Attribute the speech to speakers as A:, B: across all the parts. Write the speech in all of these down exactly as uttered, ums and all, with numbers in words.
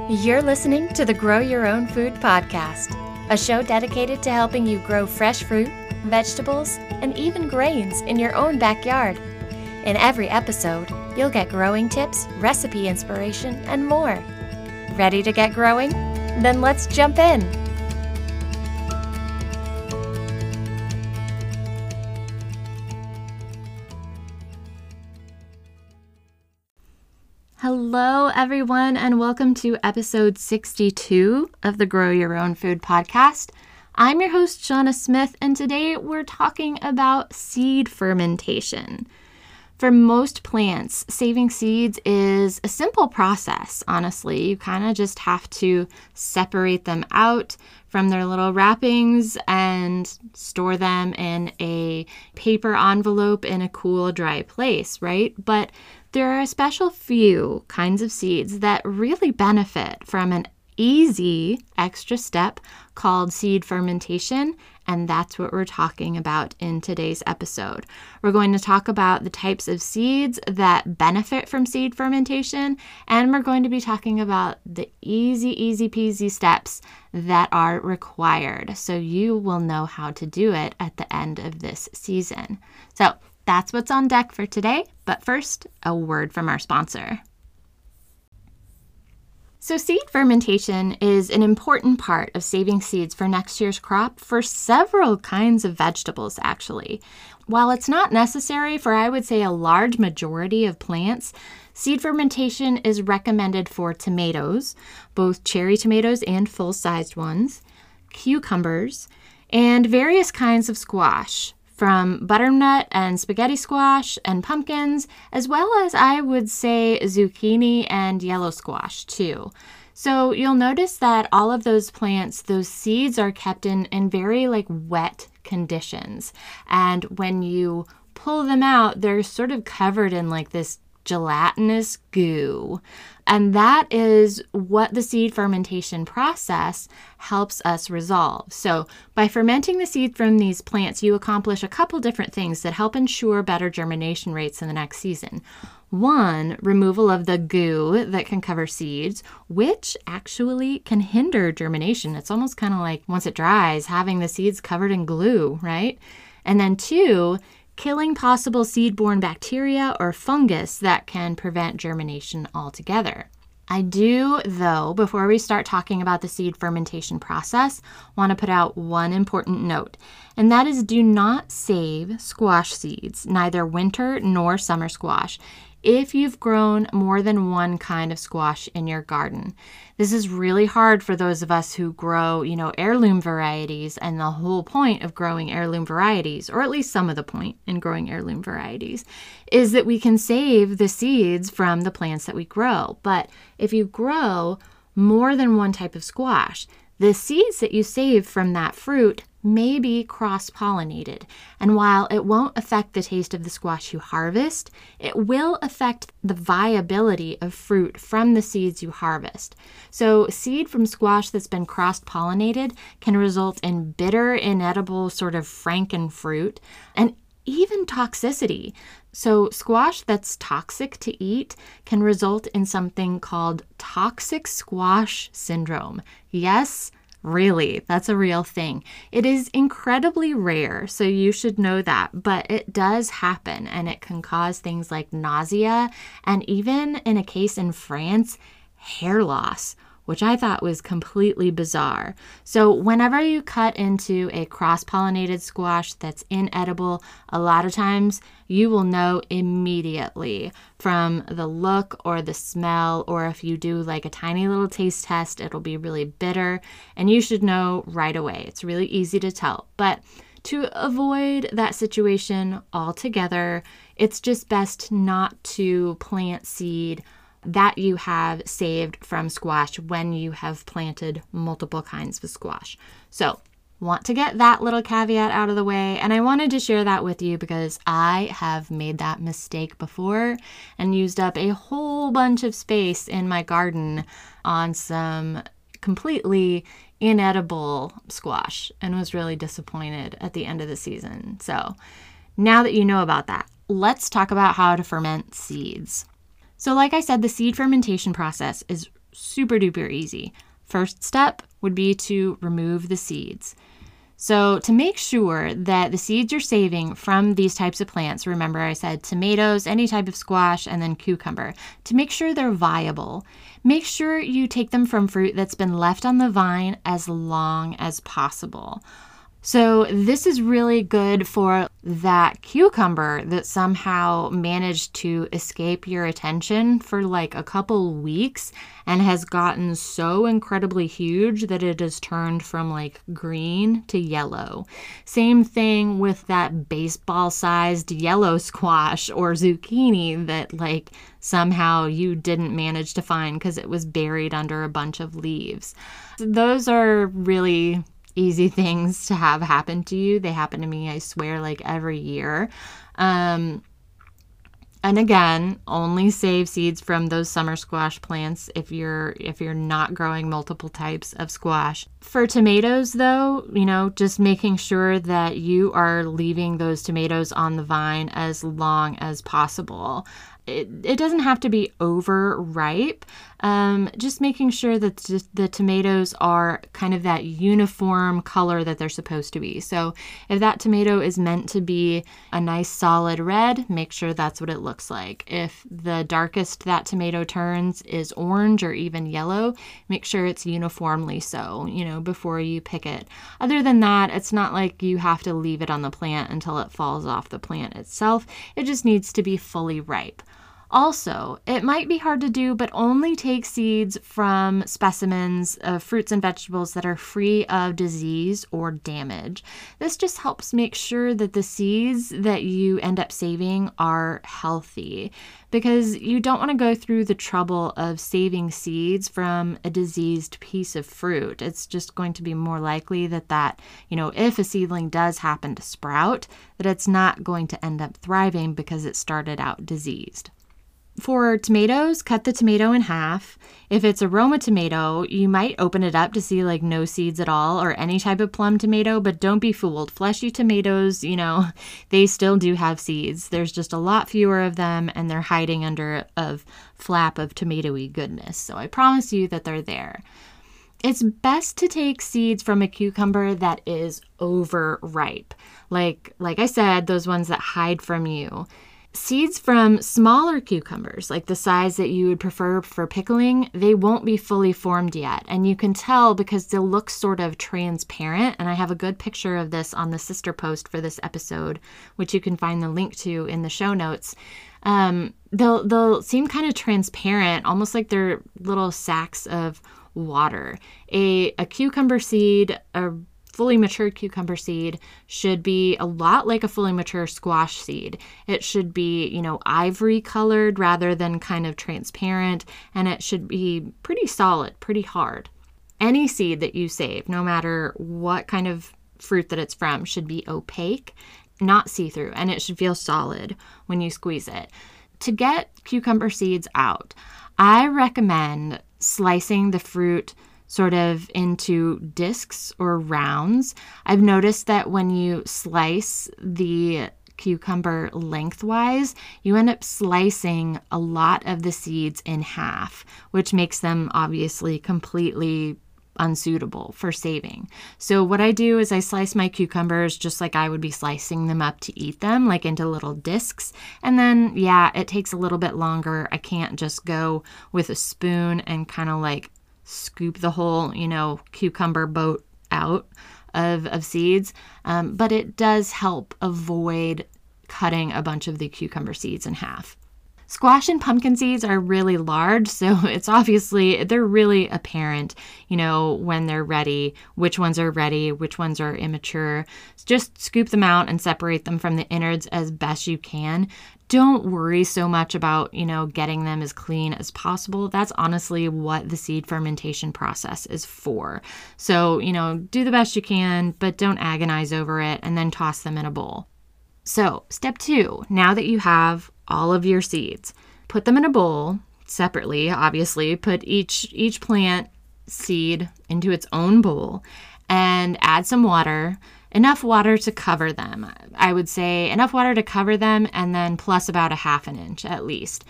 A: You're listening to the Grow Your Own Food podcast, a show dedicated to helping you grow fresh fruit, vegetables, and even grains in your own backyard. In every episode, you'll get growing tips, recipe inspiration, and more. Ready to get growing? Then let's jump in. Hello, everyone, and welcome to episode sixty-two of the Grow Your Own Food podcast. I'm your host, Shauna Smith, and today we're talking about seed fermentation. For most plants, saving seeds is a simple process, honestly. You kind of just have to separate them out from their little wrappings and store them in a paper envelope in a cool, dry place, right? But there are a special few kinds of seeds that really benefit from an easy extra step called seed fermentation, and that's what we're talking about in today's episode. We're going to talk about the types of seeds that benefit from seed fermentation, and we're going to be talking about the easy, easy peasy steps that are required, so you will know how to do it at the end of this season. So that's what's on deck for today, but first, a word from our sponsor. So seed fermentation is an important part of saving seeds for next year's crop for several kinds of vegetables, actually. While it's not necessary for, I would say, a large majority of plants, seed fermentation is recommended for tomatoes, both cherry tomatoes and full-sized ones, cucumbers, and various kinds of squash, from butternut and spaghetti squash and pumpkins, as well as, I would say, zucchini and yellow squash too. So you'll notice that all of those plants, those seeds are kept in, in very like wet conditions. And when you pull them out, they're sort of covered in like this gelatinous goo. And that is what the seed fermentation process helps us resolve. So by fermenting the seed from these plants, you accomplish a couple different things that help ensure better germination rates in the next season. One, removal of the goo that can cover seeds, which actually can hinder germination. It's almost kind of like once it dries, having the seeds covered in glue, right? And then two, killing possible seed-borne bacteria or fungus that can prevent germination altogether. I do, though, before we start talking about the seed fermentation process, want to put out one important note, and that is do not save squash seeds, neither winter nor summer squash, if you've grown more than one kind of squash in your garden. This is really hard for those of us who grow, you know, heirloom varieties, and the whole point of growing heirloom varieties, or at least some of the point in growing heirloom varieties, is that we can save the seeds from the plants that we grow. But if you grow more than one type of squash, the seeds that you save from that fruit may be cross-pollinated. And while it won't affect the taste of the squash you harvest, it will affect the viability of fruit from the seeds you harvest. So seed from squash that's been cross-pollinated can result in bitter, inedible sort of frankenfruit and even toxicity. So squash that's toxic to eat can result in something called toxic squash syndrome. Yes, really, that's a real thing. It is incredibly rare, so you should know that, but it does happen, and it can cause things like nausea and even, in a case in France, hair loss, which I thought was completely bizarre. So whenever you cut into a cross-pollinated squash that's inedible, a lot of times you will know immediately from the look or the smell, or if you do like a tiny little taste test, it'll be really bitter, and you should know right away. It's really easy to tell. But to avoid that situation altogether, it's just best not to plant seed that you have saved from squash when you have planted multiple kinds of squash. So, want to get that little caveat out of the way, and I wanted to share that with you because I have made that mistake before and used up a whole bunch of space in my garden on some completely inedible squash and was really disappointed at the end of the season. So, now that you know about that, let's talk about how to ferment seeds. So like I said, the seed fermentation process is super duper easy. First step would be to remove the seeds. So to make sure that the seeds you're saving from these types of plants, remember I said tomatoes, any type of squash, and then cucumber, to make sure they're viable, make sure you take them from fruit that's been left on the vine as long as possible. So this is really good for that cucumber that somehow managed to escape your attention for like a couple weeks and has gotten so incredibly huge that it has turned from like green to yellow. Same thing with that baseball-sized yellow squash or zucchini that like somehow you didn't manage to find because it was buried under a bunch of leaves. Those are really easy things to have happen to you. They happen to me, I swear, like every year. Um, and again, only save seeds from those summer squash plants if you're if you're not growing multiple types of squash. For tomatoes, though, you know, just making sure that you are leaving those tomatoes on the vine as long as possible. It, it doesn't have to be overripe. Um, just making sure that the, the tomatoes are kind of that uniform color that they're supposed to be. So if that tomato is meant to be a nice solid red, make sure that's what it looks like. If the darkest that tomato turns is orange or even yellow, make sure it's uniformly so, you know, before you pick it. Other than that, it's not like you have to leave it on the plant until it falls off the plant itself. It just needs to be fully ripe. Also, it might be hard to do, but only take seeds from specimens of fruits and vegetables that are free of disease or damage. This just helps make sure that the seeds that you end up saving are healthy, because you don't want to go through the trouble of saving seeds from a diseased piece of fruit. It's just going to be more likely that that, you know, if a seedling does happen to sprout, that it's not going to end up thriving because it started out diseased. For tomatoes, cut the tomato in half. If it's a Roma tomato, you might open it up to see like no seeds at all, or any type of plum tomato, but don't be fooled. Fleshy tomatoes, you know, they still do have seeds. There's just a lot fewer of them, and they're hiding under a flap of tomatoey goodness. So I promise you that they're there. It's best to take seeds from a cucumber that is overripe. Like, like I said, those ones that hide from you. Seeds from smaller cucumbers, like the size that you would prefer for pickling, they won't be fully formed yet. And you can tell because they'll look sort of transparent. And I have a good picture of this on the sister post for this episode, which you can find the link to in the show notes. Um, they'll, they'll seem kind of transparent, almost like they're little sacks of water. A, a cucumber seed, a fully mature cucumber seed should be a lot like a fully mature squash seed. It should be, you know, ivory colored rather than kind of transparent, and it should be pretty solid, pretty hard. Any seed that you save, no matter what kind of fruit that it's from, should be opaque, not see-through, and it should feel solid when you squeeze it. To get cucumber seeds out, I recommend slicing the fruit sort of into discs or rounds. I've noticed that when you slice the cucumber lengthwise, you end up slicing a lot of the seeds in half, which makes them obviously completely unsuitable for saving. So what I do is I slice my cucumbers just like I would be slicing them up to eat them, like into little discs. And then, yeah, it takes a little bit longer. I can't just go with a spoon and kind of like scoop the whole, you know, cucumber boat out of, of seeds. Um, but it does help avoid cutting a bunch of the cucumber seeds in half. Squash and pumpkin seeds are really large, so it's obviously, they're really apparent, you know, when they're ready, which ones are ready, which ones are immature. Just scoop them out and separate them from the innards as best you can. Don't worry so much about, you know, getting them as clean as possible. That's honestly what the seed fermentation process is for. So, you know, do the best you can, but don't agonize over it, and then toss them in a bowl. So, step two, now that you have all of your seeds, put them in a bowl separately, obviously. Put each each plant seed into its own bowl and add some water, enough water to cover them. I would say enough water to cover them, and then plus about a half an inch at least.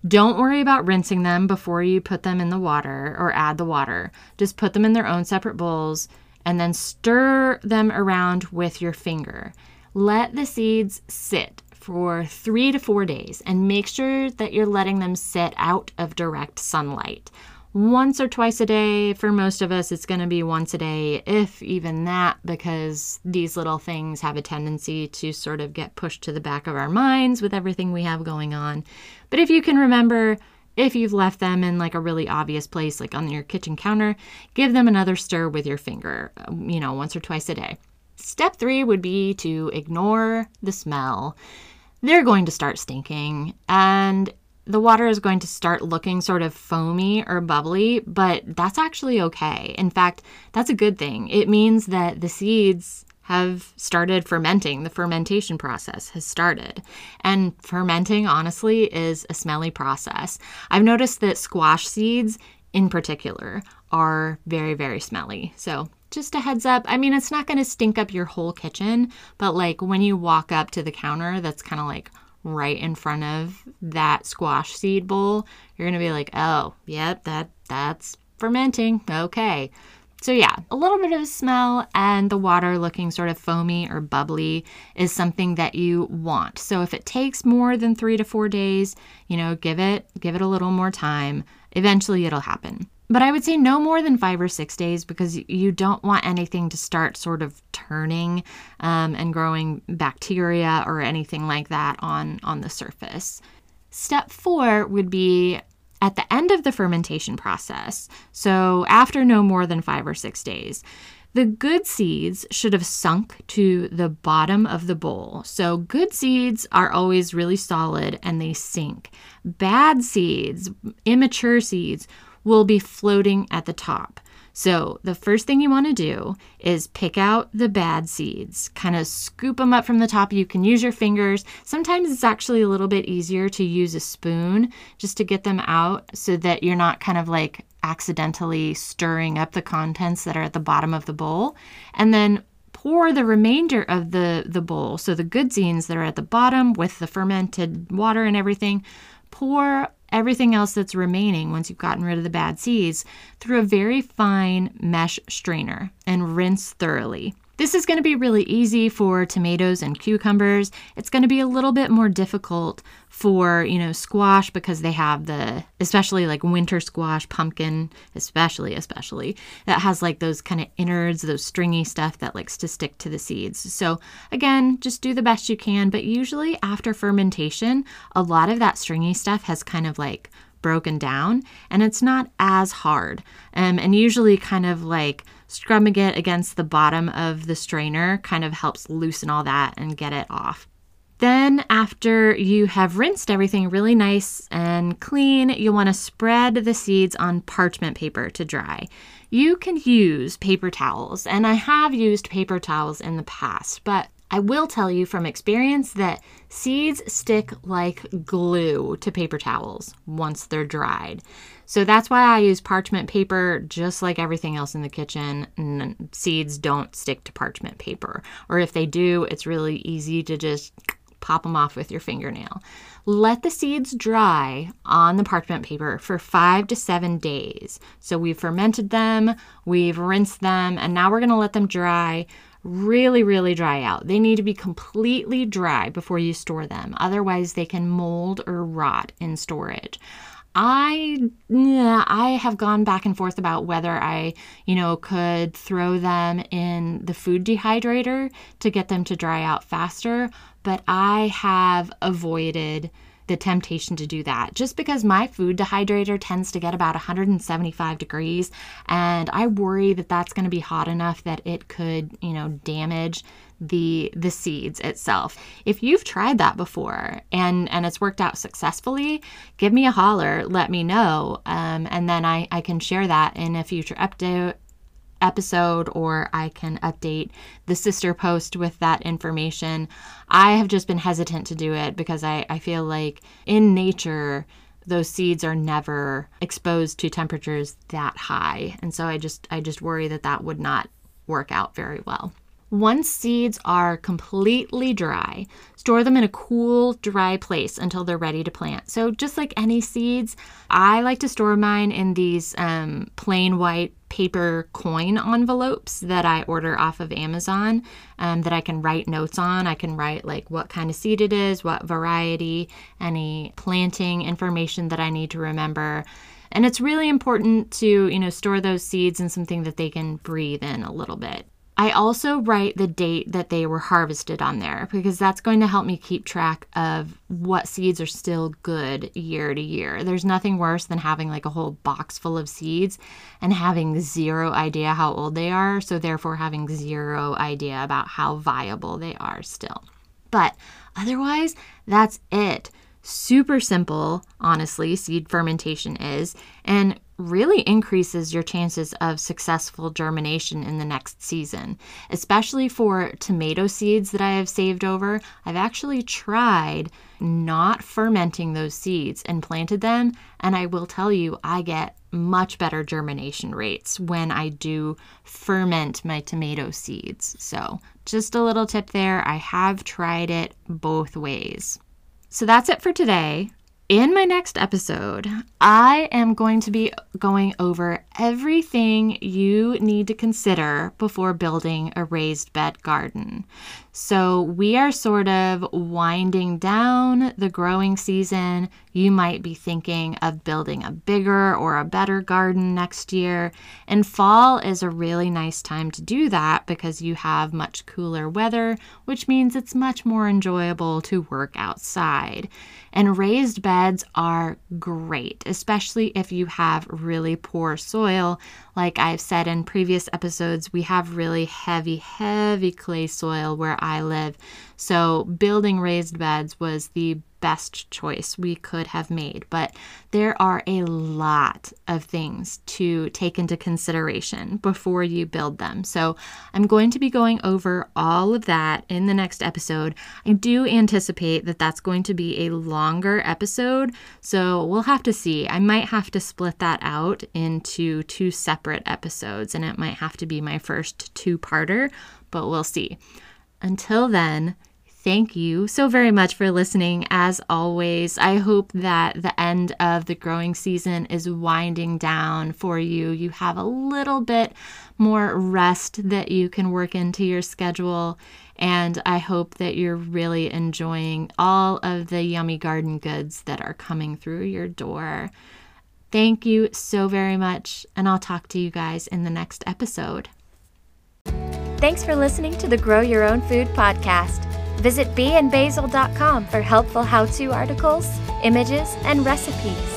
A: Don't worry about rinsing them before you put them in the water or add the water. Just put them in their own separate bowls and then stir them around with your finger. Let the seeds sit for three to four days and make sure that you're letting them sit out of direct sunlight. Once or twice a day. For most of us, it's going to be once a day, if even that, because these little things have a tendency to sort of get pushed to the back of our minds with everything we have going on. But if you can remember, if you've left them in like a really obvious place, like on your kitchen counter, give them another stir with your finger, you know, once or twice a day. Step three would be to ignore the smell. They're going to start stinking, and the water is going to start looking sort of foamy or bubbly, but that's actually okay. In fact, that's a good thing. It means that the seeds have started fermenting. The fermentation process has started. And fermenting, honestly, is a smelly process. I've noticed that squash seeds in particular are very, very smelly. So just a heads up. I mean, it's not going to stink up your whole kitchen, but like when you walk up to the counter that's kind of like right in front of that squash seed bowl, you're going to be like, oh, yep, that that's fermenting. Okay. So yeah, a little bit of a smell and the water looking sort of foamy or bubbly is something that you want. So if it takes more than three to four days, you know, give it, give it a little more time. Eventually it'll happen. But I would say no more than five or six days because you don't want anything to start sort of turning um, and growing bacteria or anything like that on, on the surface. Step four would be at the end of the fermentation process. So after no more than five or six days, the good seeds should have sunk to the bottom of the bowl. So good seeds are always really solid and they sink. Bad seeds, immature seeds, will be floating at the top. So the first thing you want to do is pick out the bad seeds, kind of scoop them up from the top. You can use your fingers. Sometimes it's actually a little bit easier to use a spoon just to get them out so that you're not kind of like accidentally stirring up the contents that are at the bottom of the bowl. And then pour the remainder of the, the bowl, so the good seeds that are at the bottom with the fermented water and everything, pour everything else that's remaining once you've gotten rid of the bad seeds through a very fine mesh strainer and rinse thoroughly. This is going to be really easy for tomatoes and cucumbers. It's going to be a little bit more difficult for, you know, squash because they have the, especially like winter squash, pumpkin, especially, especially, that has like those kind of innards, those stringy stuff that likes to stick to the seeds. So again, just do the best you can. But usually after fermentation, a lot of that stringy stuff has kind of like broken down and it's not as hard. Um, and usually kind of like scrubbing it against the bottom of the strainer kind of helps loosen all that and get it off. Then after you have rinsed everything really nice and clean, you'll want to spread the seeds on parchment paper to dry. You can use paper towels, and I have used paper towels in the past, but I will tell you from experience that seeds stick like glue to paper towels once they're dried. So that's why I use parchment paper, just like everything else in the kitchen. And seeds don't stick to parchment paper. Or if they do, it's really easy to just pop them off with your fingernail. Let the seeds dry on the parchment paper for five to seven days. So we've fermented them, we've rinsed them, and now we're going to let them dry. Really, really dry out. They need to be completely dry before you store them. Otherwise, they can mold or rot in storage. I yeah, I have gone back and forth about whether I, you know, could throw them in the food dehydrator to get them to dry out faster, but I have avoided the temptation to do that just because my food dehydrator tends to get about one hundred seventy-five degrees, and I worry that that's going to be hot enough that it could, you know, damage the the seeds itself. If you've tried that before and and it's worked out successfully, give me a holler, let me know, um, and then I, I can share that in a future update episode, or I can update the sister post with that information. I have just been hesitant to do it because I, I feel like in nature, those seeds are never exposed to temperatures that high. And so I just I just worry that that would not work out very well. Once seeds are completely dry, store them in a cool, dry place until they're ready to plant. So just like any seeds, I like to store mine in these um, plain white paper coin envelopes that I order off of Amazon um, that I can write notes on. I can write like what kind of seed it is, what variety, any planting information that I need to remember. And it's really important to, you know, store those seeds in something that they can breathe in a little bit. I also write the date that they were harvested on there because that's going to help me keep track of what seeds are still good year to year. There's nothing worse than having like a whole box full of seeds and having zero idea how old they are, so therefore having zero idea about how viable they are still. But otherwise, that's it. Super simple, honestly, seed fermentation is, and really increases your chances of successful germination in the next season, especially for tomato seeds that I have saved over. I've actually tried not fermenting those seeds and planted them, and I will tell you, I get much better germination rates when I do ferment my tomato seeds. So just a little tip there. I have tried it both ways. So that's it for today. In my next episode, I am going to be going over everything you need to consider before building a raised bed garden. So we are sort of winding down the growing season. You might be thinking of building a bigger or a better garden next year. And fall is a really nice time to do that because you have much cooler weather, which means it's much more enjoyable to work outside. And raised beds are great, especially if you have really poor soil. Like I've said in previous episodes, we have really heavy, heavy clay soil where I live. So building raised beds was the best choice we could have made. But there are a lot of things to take into consideration before you build them. So I'm going to be going over all of that in the next episode. I do anticipate that that's going to be a longer episode, so we'll have to see. I might have to split that out into two separate episodes, and it might have to be my first two-parter, but we'll see. Until then, thank you so very much for listening. As always, I hope that the end of the growing season is winding down for you. You have a little bit more rest that you can work into your schedule. And I hope that you're really enjoying all of the yummy garden goods that are coming through your door. Thank you so very much. And I'll talk to you guys in the next episode.
B: Thanks for listening to the Grow Your Own Food podcast. Visit bee and basil dot com for helpful how-to articles, images, and recipes.